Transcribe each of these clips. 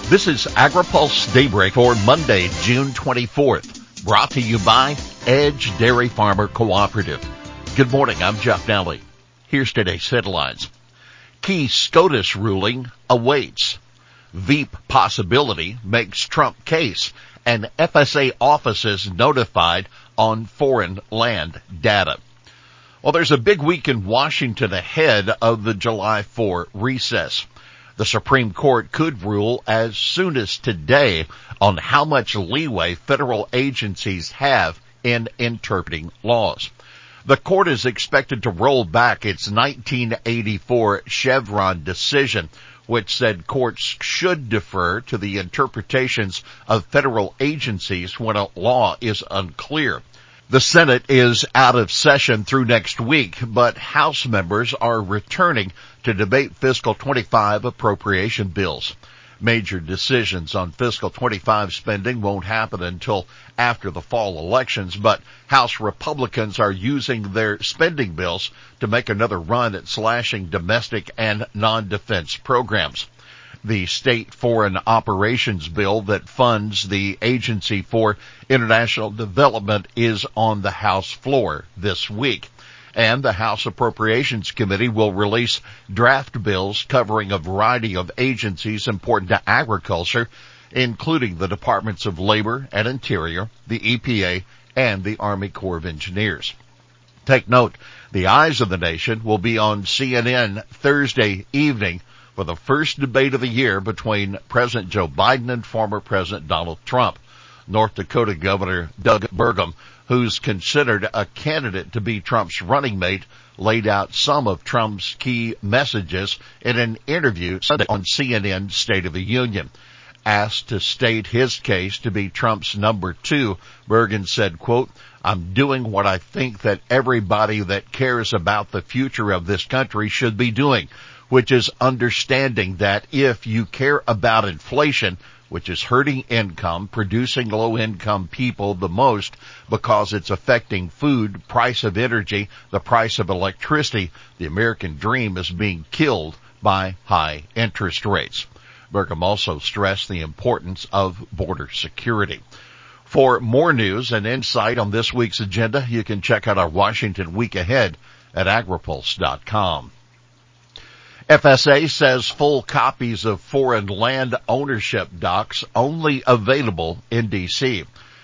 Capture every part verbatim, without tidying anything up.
This is AgriPulse Daybreak for Monday, June twenty-fourth, brought to you by Edge Dairy Farmer Cooperative. Good morning, I'm Jeff Nally. Here's today's headlines. Key SCOTUS ruling awaits. Veep possibility makes Trump case, and F S A offices notified on foreign land data. Well, there's a big week in Washington ahead of the July fourth recess. The Supreme Court could rule as soon as today on how much leeway federal agencies have in interpreting laws. The court is expected to roll back its nineteen eighty-four Chevron decision, which said courts should defer to the interpretations of federal agencies when a law is unclear. The Senate is out of session through next week, but House members are returning to debate fiscal twenty-five appropriation bills. Major decisions on fiscal twenty-five spending won't happen until after the fall elections, but House Republicans are using their spending bills to make another run at slashing domestic and non-defense programs. The state foreign operations bill that funds the Agency for International Development is on the House floor this week. And the House Appropriations Committee will release draft bills covering a variety of agencies important to agriculture, including the Departments of Labor and Interior, the E P A, and the Army Corps of Engineers. Take note, the eyes of the nation will be on C N N Thursday evening for the first debate of the year between President Joe Biden and former President Donald Trump. North Dakota Governor Doug Burgum, who's considered a candidate to be Trump's running mate, laid out some of Trump's key messages in an interview Sunday on C N N State of the Union. Asked to state his case to be Trump's number two, Burgum said, quote, "I'm doing what I think that everybody that cares about the future of this country should be doing, which is understanding that if you care about inflation, which is hurting income, producing low-income people the most because it's affecting food, price of energy, the price of electricity, the American dream is being killed by high interest rates." Burgum also stressed the importance of border security. For more news and insight on this week's agenda, you can check out our Washington Week Ahead at agripulse dot com. F S A says full copies of foreign land ownership docs only available in D C.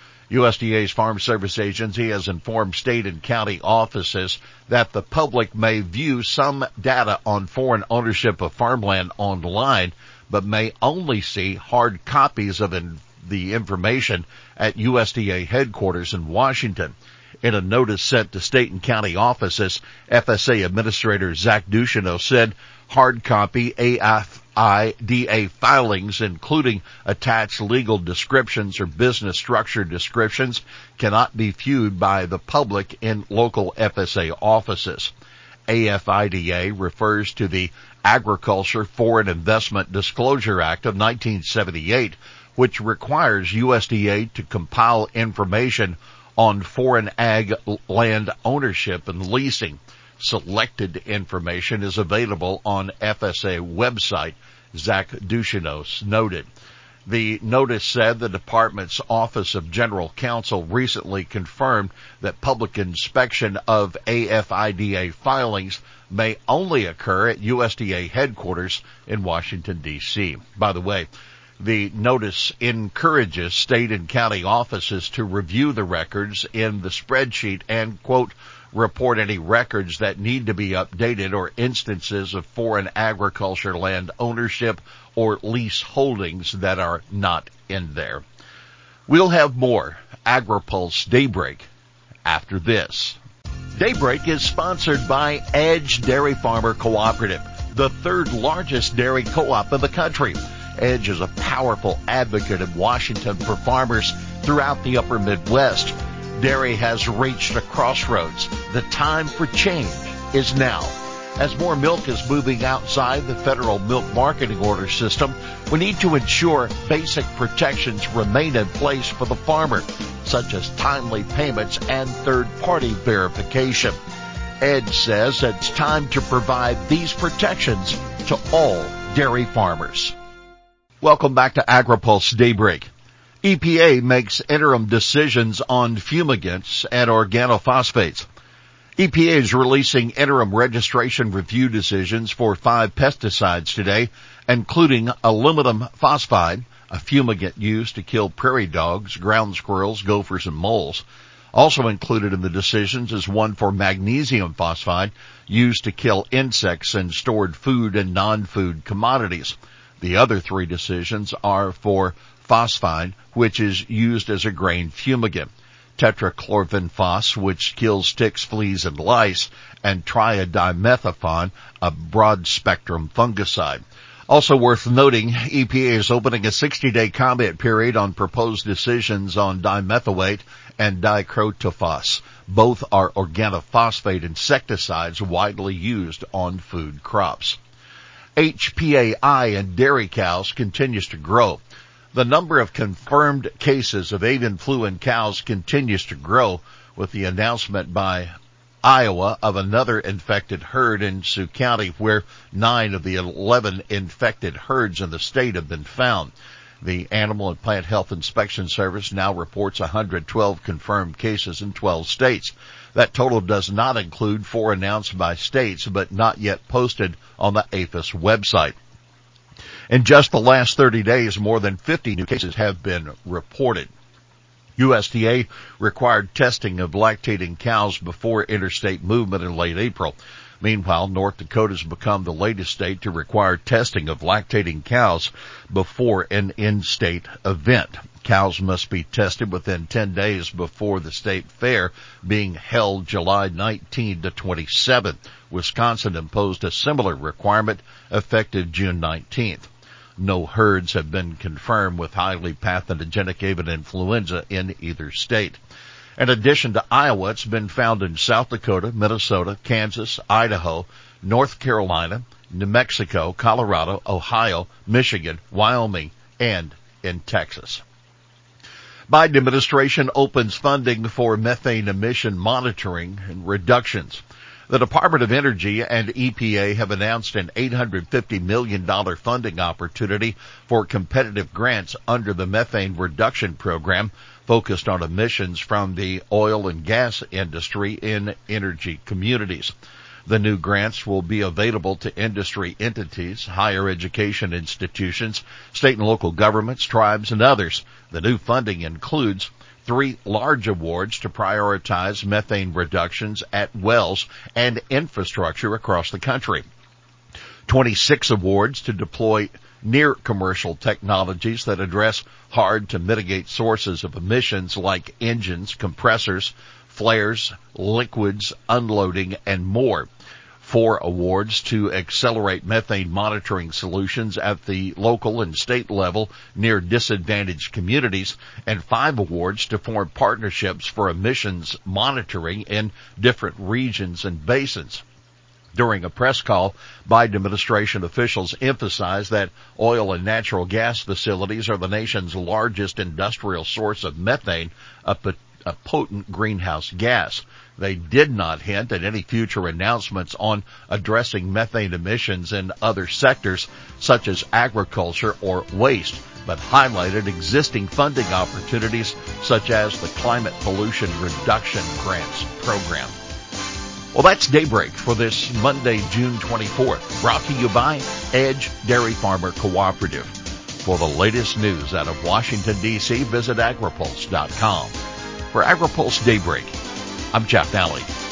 U S D A's Farm Service Agency has informed state and county offices that the public may view some data on foreign ownership of farmland online, but may only see hard copies of in- the information at U S D A headquarters in Washington. In a notice sent to state and county offices, F S A Administrator Zach Ducheneaux said hard copy A F I D A filings, including attached legal descriptions or business structure descriptions, cannot be viewed by the public in local F S A offices. A F I D A refers to the Agriculture Foreign Investment Disclosure Act of nineteen seventy-eight, which requires U S D A to compile information on foreign ag land ownership and leasing. Selected information is available on F S A website, Zach Ducheneaux noted. The notice said the department's Office of General Counsel recently confirmed that public inspection of A F I D A filings may only occur at U S D A headquarters in Washington, D C. By the way, the notice encourages state and county offices to review the records in the spreadsheet and, quote, report any records that need to be updated or instances of foreign agriculture land ownership or lease holdings that are not in there. We'll have more AgriPulse Daybreak after this. Daybreak is sponsored by Edge Dairy Farmer Cooperative, the third largest dairy co-op in the country. Edge is a powerful advocate in Washington for farmers throughout the upper Midwest. Dairy has reached a crossroads. The time for change is now. As more milk is moving outside the federal milk marketing order system, we need to ensure basic protections remain in place for the farmer, such as timely payments and third-party verification. Edge says it's time to provide these protections to all dairy farmers. Welcome back to AgriPulse Daybreak. E P A makes interim decisions on fumigants and organophosphates. E P A is releasing interim registration review decisions for five pesticides today, including aluminum phosphide, a fumigant used to kill prairie dogs, ground squirrels, gophers, and moles. Also included in the decisions is one for magnesium phosphide, used to kill insects in stored food and non-food commodities. The other three decisions are for phosphide, which is used as a grain fumigant, tetrachlorvinphos, which kills ticks, fleas, and lice, and triadimethaphon, a broad-spectrum fungicide. Also worth noting, E P A is opening a sixty-day comment period on proposed decisions on dimethylate and dicrotophos. Both are organophosphate insecticides widely used on food crops. H P A I in dairy cows continues to grow. The number of confirmed cases of avian flu in cows continues to grow, with the announcement by Iowa of another infected herd in Sioux County, where nine of the eleven infected herds in the state have been found. The Animal and Plant Health Inspection Service now reports one hundred twelve confirmed cases in twelve states. That total does not include four announced by states, but not yet posted on the A P H I S website. In just the last thirty days, more than fifty new cases have been reported. U S D A required testing of lactating cows before interstate movement in late April. Meanwhile, North Dakota has become the latest state to require testing of lactating cows before an in-state event. Cows must be tested within ten days before the state fair, being held July nineteenth to twenty-seventh. Wisconsin imposed a similar requirement effective June nineteenth. No herds have been confirmed with highly pathogenic avian influenza in either state. In addition to Iowa, it's been found in South Dakota, Minnesota, Kansas, Idaho, North Carolina, New Mexico, Colorado, Ohio, Michigan, Wyoming, and in Texas. Biden administration opens funding for methane emission monitoring and reductions. The Department of Energy and E P A have announced an eight hundred fifty million dollars funding opportunity for competitive grants under the methane reduction program focused on emissions from the oil and gas industry in energy communities. The new grants will be available to industry entities, higher education institutions, state and local governments, tribes, and others. The new funding includes three large awards to prioritize methane reductions at wells and infrastructure across the country, twenty-six awards to deploy near commercial technologies that address hard to mitigate sources of emissions like engines, compressors, flares, liquids, unloading, and more. Four awards to accelerate methane monitoring solutions at the local and state level near disadvantaged communities, and five awards to form partnerships for emissions monitoring in different regions and basins. During a press call, Biden administration officials emphasized that oil and natural gas facilities are the nation's largest industrial source of methane, a, a potent greenhouse gas. They did not hint at any future announcements on addressing methane emissions in other sectors, such as agriculture or waste, but highlighted existing funding opportunities, such as the Climate Pollution Reduction Grants Program. Well, that's Daybreak for this Monday, June twenty-fourth, brought to you by Edge Dairy Farmer Cooperative. For the latest news out of Washington, D C, visit agripulse dot com. For AgriPulse Daybreak, I'm Jeff Nally.